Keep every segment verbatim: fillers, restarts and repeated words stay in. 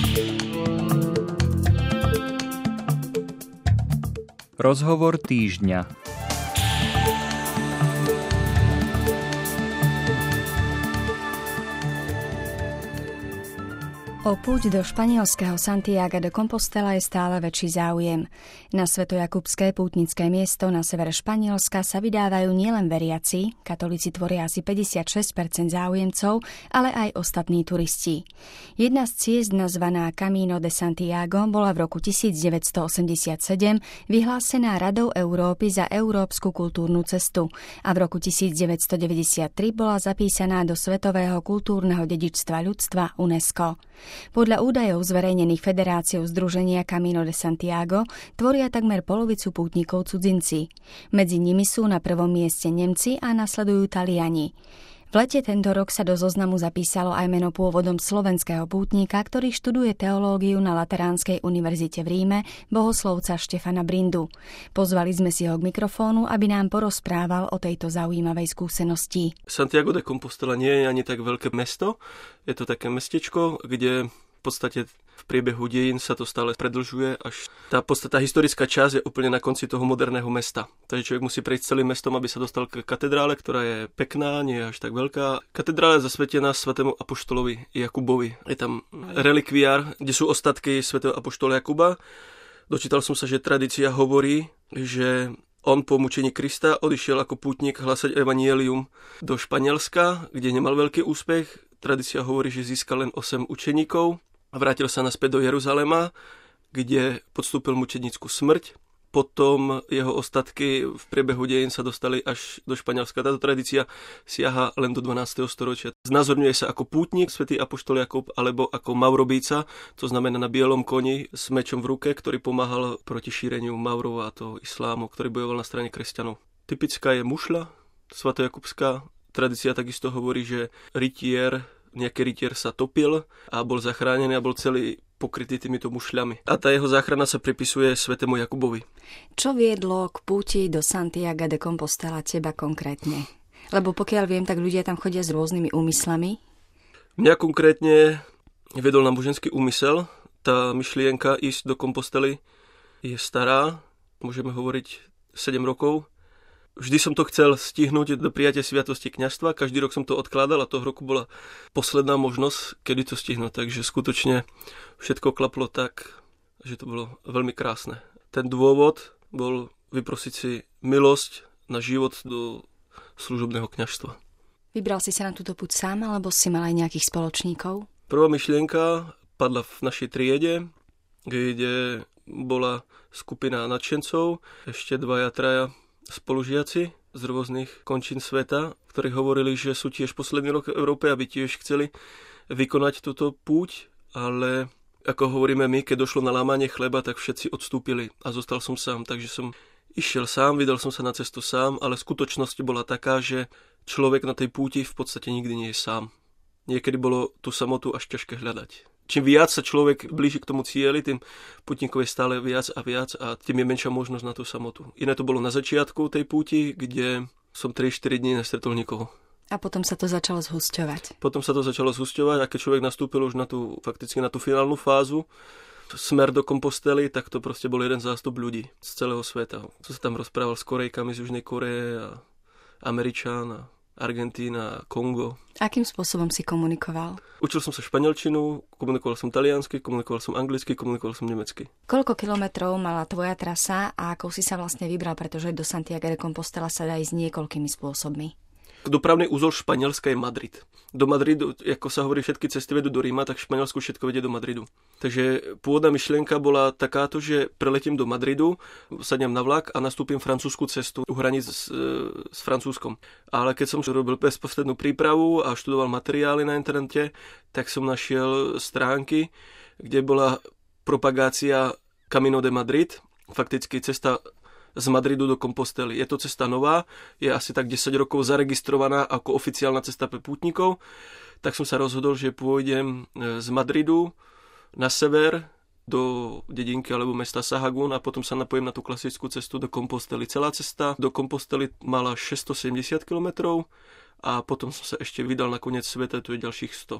Rozhovor týždňa. O púť do španielského Santiaga de Compostela je stále väčší záujem. Na svetojakubské pútnické miesto na severe Španielska sa vydávajú nielen veriaci, katolíci tvoria asi päťdesiatšesť percent záujemcov, ale aj ostatní turisti. Jedna z ciest nazvaná Camino de Santiago bola v roku devätnásťstoosemdesiatsedem vyhlásená Radou Európy za európsku kultúrnu cestu a v roku devätnásťstodeväťdesiattri bola zapísaná do Svetového kultúrneho dedičstva ľudstva UNESCO. Podľa údajov zverejnených Federáciou združenia Camino de Santiago tvoria takmer polovicu pútnikov cudzinci. Medzi nimi sú na prvom mieste Nemci a nasledujú Taliani. V lete tento rok sa do zoznamu zapísalo aj meno pôvodom slovenského pútnika, ktorý študuje teológiu na Lateránskej univerzite v Ríme, bohoslovca Štefana Brindu. Pozvali sme si ho k mikrofónu, aby nám porozprával o tejto zaujímavej skúsenosti. Santiago de Compostela nie je ani tak veľké mesto, je to také mestečko, kde v podstate v priebehu dejín sa to stále predĺžuje, až tá podstatá historická časť je úplne na konci toho moderného mesta. Takže človek musí prejsť celým mestom, aby sa dostal k katedrále, ktorá je pekná, nie je až tak veľká. Katedrála je zasvetená svätému apoštolovi Jakubovi. Je tam relikviár, kde sú ostatky svätého apoštola Jakuba. Dočítal som sa, že tradícia hovorí, že on po mučení Krista odišiel ako pútnik hlasať evanjelium do Španielska, kde nemal veľký úspech. Tradícia hovorí, že získal len osem učeníkov. Vrátil sa naspäť do Jeruzalema, kde podstúpil mučenickú smrť. Potom jeho ostatky v priebehu dejín sa dostali až do Španielska. Táto tradícia siaha len do dvanásteho storočia. Znázorňuje sa ako pútnik, svätý apoštol Jakub, alebo ako Maurobíca, to znamená na bielom koni s mečom v ruke, ktorý pomáhal proti šíreniu Maurov a toho islámu, ktorý bojoval na strane kresťanov. Typická je mušľa svatojakubská. Tradícia takisto hovorí, že rytier nejaký rytier sa topil a bol zachránený a bol celý pokrytý týmito mušľami. A tá jeho záchrana sa pripisuje svätému Jakubovi. Čo viedlo k púti do Santiaga de Compostela teba konkrétne? Lebo pokiaľ viem, tak ľudia tam chodia s rôznymi úmyslami. Mňa konkrétne viedol na náboženský úmysel. Tá myšlienka ísť do Compostely je stará, môžeme hovoriť sedem rokov. Vždy som to chcel stihnúť do prijatia sviatosti kňazstva, každý rok som to odkládal a toho roku bola posledná možnosť, kedy to stihnúť. Takže skutočne všetko klaplo tak, že to bolo veľmi krásne. Ten dôvod bol vyprosiť si milosť na život do služobného kňazstva. Vybral si sa na túto púť sám, alebo si mal aj nejakých spoločníkov? Prvá myšlienka padla v našej triede, kde bola skupina nadšencov, ešte dvaja, traja spolužiaci z rôznych končín sveta, ktorí hovorili, že sú tiež posledný rok v Európe, aby tiež chceli vykonať túto púť, ale ako hovoríme my, keď došlo na lámanie chleba, tak všetci odstúpili a zostal som sám, takže som išiel sám, vydal som sa na cestu sám, ale skutočnosť bola taká, že človek na tej púti v podstate nikdy nie je sám. Niekedy bolo tú samotu až ťažké hľadať. Čím viac sa človek blíži k tomu cieli, tým pútnikov je stále viac a viac a tým je menšia možnosť na tú samotu. Iné to bolo na začiatku tej púti, kde som tri štyri dní nestretol nikoho. A potom sa to začalo zhusťovať. Potom sa to začalo zhusťovať a keď človek nastúpil už na tú, fakticky na tú finálnu fázu, smer do Compostely, tak to proste bol jeden zástup ľudí z celého sveta. Co sa tam rozprával s Korejkami z Južnej Koreje a Američan a Argentína, Kongo. Akým spôsobom si komunikoval? Učil som sa španielčinu, komunikoval som taliansky, komunikoval som anglicky, komunikoval som nemecky. Koľko kilometrov mala tvoja trasa a ako si sa vlastne vybral, pretože do Santiaga de Compostela sa dá ísť niekoľkými spôsobmi? Dopravný úzol Španielska je Madrid. Do Madridu, ako sa hovorí, všetky cesty vedú do Ríma, tak v Španielsku všetko vedie do Madridu. Takže pôvodná myšlienka bola takáto, že preletím do Madridu, sadnem na vlak a nastúpim francúzsku cestu u hraníc s, s Francúzskom. Ale keď som robil bezprostrednú prípravu a študoval materiály na internete, tak som našiel stránky, kde bola propagácia Camino de Madrid, fakticky cesta z Madridu do Compostely. Je to cesta nová, je asi tak desať rokov zaregistrovaná ako oficiálna cesta pre pútnikov. Tak som sa rozhodol, že pôjdem z Madridu na sever do dedinky alebo mesta Sahagún a potom sa napojím na tú klasickú cestu do Compostely. Celá cesta do Compostely mala šesťstosedemdesiat kilometrov a potom som sa ešte vydal na koniec sveta, tu je ďalších sto.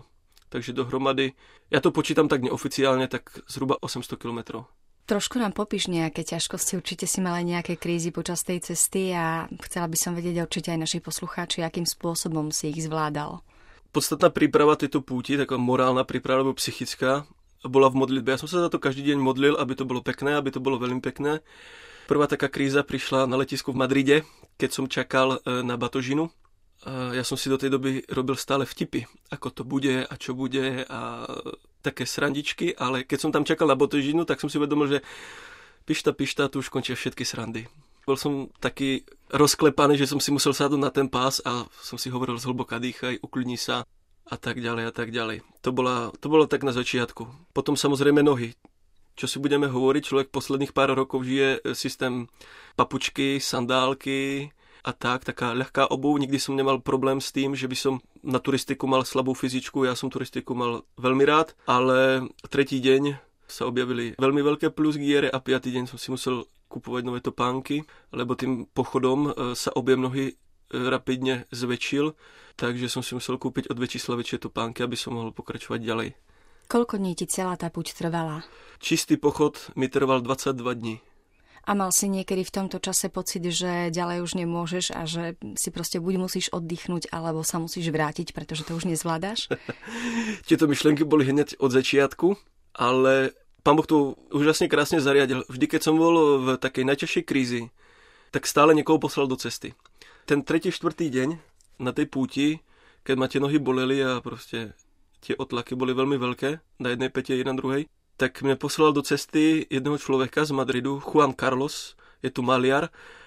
Takže dohromady, ja to počítam tak neoficiálne, tak zhruba osemsto kilometrov. Trošku nám popíš nejaké ťažkosti, určite si mala nejaké krízy počas tej cesty a chcela by som vedieť určite aj naši poslucháči, akým spôsobom si ich zvládal. Podstatná príprava tejto púti, taká morálna príprava alebo psychická, bola v modlitbe. Ja som sa za to každý deň modlil, aby to bolo pekné, aby to bolo veľmi pekné. Prvá taká kríza prišla na letisku v Madride, keď som čakal na batožinu. Ja som si do tej doby robil stále vtipy, ako to bude a čo bude a také srandičky, ale keď som tam čakal na batožinu, tak som si uvedomil, že pišta, pišta, tu už končia všetky srandy. Bol som taký rozklepaný, že som si musel sadnúť na ten pás a som si hovoril zhlboka dýchaj, ukľudni sa a tak ďalej a tak ďalej. To bola, to bolo tak na začiatku. Potom samozrejme nohy. Čo si budeme hovoriť, človek posledných pár rokov žije systém papučky, sandálky a tak, taká ľahká obuv. Nikdy som nemal problém s tým, že by som na turistiku mal slabú fyzičku. Ja som turistiku mal veľmi rád, ale tretí deň sa objavili veľmi veľké plusgiere a piatý deň som si musel kupovať nové topánky, lebo tým pochodom sa objem nohy rapidne zväčšil, takže som si musel kúpiť o dve čísla väčšie topánky, aby som mohol pokračovať ďalej. Koľko dní ti celá tá púť trvala? Čistý pochod mi trval dvadsaťdva dní. A mal si niekedy v tomto čase pocit, že ďalej už nemôžeš a že si proste buď musíš oddychnúť, alebo sa musíš vrátiť, pretože to už nezvládaš? Tieto myšlienky boli hneď od začiatku, ale Pán Boh to úžasne krásne zariadil. Vždy, keď som bol v takej najťažšej krízi, tak stále niekoho poslal do cesty. Ten tretí, štvrtý deň na tej púti, keď ma tie nohy boleli a proste tie otlaky boli veľmi veľké, na jednej pete i na druhej, tak mňa poslal do cesty jedného človeka z Madridu, Juan Carlos, je tu maliar,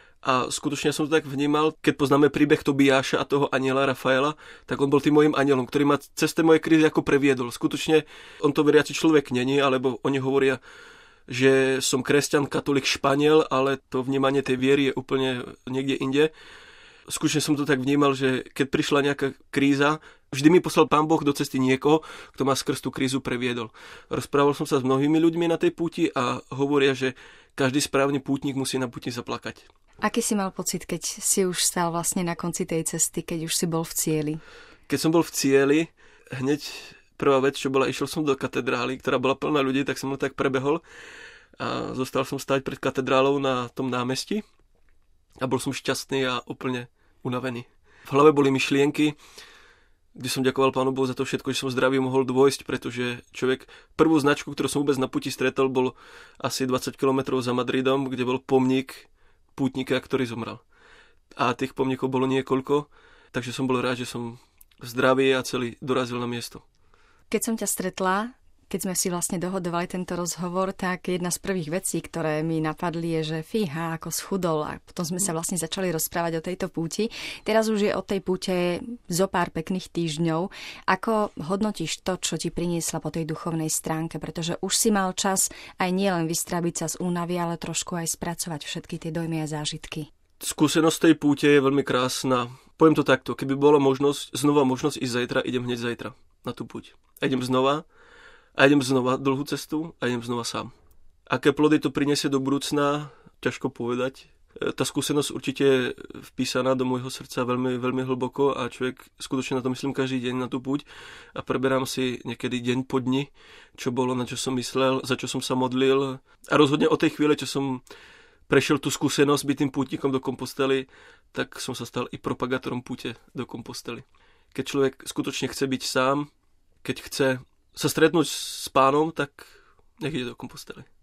a skutočne som to tak vnímal, keď poznáme príbeh Tobiáša a toho aniela Rafaela, tak on bol tým mojim anielom, ktorý ma cez tie moje krízy ako previedol. Skutočne on to veriaci človek není, alebo oni hovoria, že som kresťan, katolík, Španiel, ale to vnímanie tej viery je úplne niekde inde. Skutočne som to tak vnímal, že keď prišla nejaká kríza, vždy mi poslal Pán Boh do cesty niekoho, kto ma skrz tú krízu previedol. Rozprával som sa s mnohými ľuďmi na tej púti a hovoria, že každý správny pútnik musí na púti zaplakať. Aký si mal pocit, keď si už stál vlastne na konci tej cesty, keď už si bol v cieli? Keď som bol v cieli, hneď prvá vec, čo bola, išiel som do katedrály, ktorá bola plná ľudí, tak som ho tak prebehol a zostal som stáť pred katedrálou na tom námestí a bol som šťastný a úplne unavený. V hlave boli myšlienky, kde som ďakoval Pánu Bohu za to všetko, že som zdravý mohol dôjsť, pretože človek, prvú značku, ktorú som vôbec na puti stretol, bol asi dvadsať kilometrov za Madridom, kde bol pomník pútnika, ktorý zomrel. A tých pomníkov bolo niekoľko, takže som bol rád, že som zdravý a celý dorazil na miesto. Keď som ťa stretla, keď sme si vlastne dohodovali tento rozhovor, tak jedna z prvých vecí, ktoré mi napadli, je, že fíha, ako schudol, a potom sme sa vlastne začali rozprávať o tejto púti. Teraz už je od tej púte zo pár pekných týždňov. Ako hodnotíš to, čo ti priniesla po tej duchovnej stránke? Pretože už si mal čas aj nielen vystrábiť sa z únavy, ale trošku aj spracovať všetky tie dojmy a zážitky. Skúsenosť tej púte je veľmi krásna. Poviem to takto, keby bola možnosť, znova možnosť ísť zajtra, idem hneď zajtra na tú púť. A idem znova. A idem znova dlhú cestu a idem znova sám. Aké plody to prinesie do budúcna, ťažko povedať. Tá skúsenosť určite je vpísaná do môjho srdca veľmi, veľmi hlboko a človek skutočne na to myslím každý deň na tú púť a preberám si niekedy deň po dni, čo bolo, na čo som myslel, za čo som sa modlil. A rozhodne od tej chvíle, čo som prešiel tú skúsenosť byť tým pútnikom do Kompostely, tak som sa stal i propagátorom púte do Kompostely. Keď človek skutočne chce byť sám, keď chce sa stretnúť s Pánom, tak nech ide do Kompostely.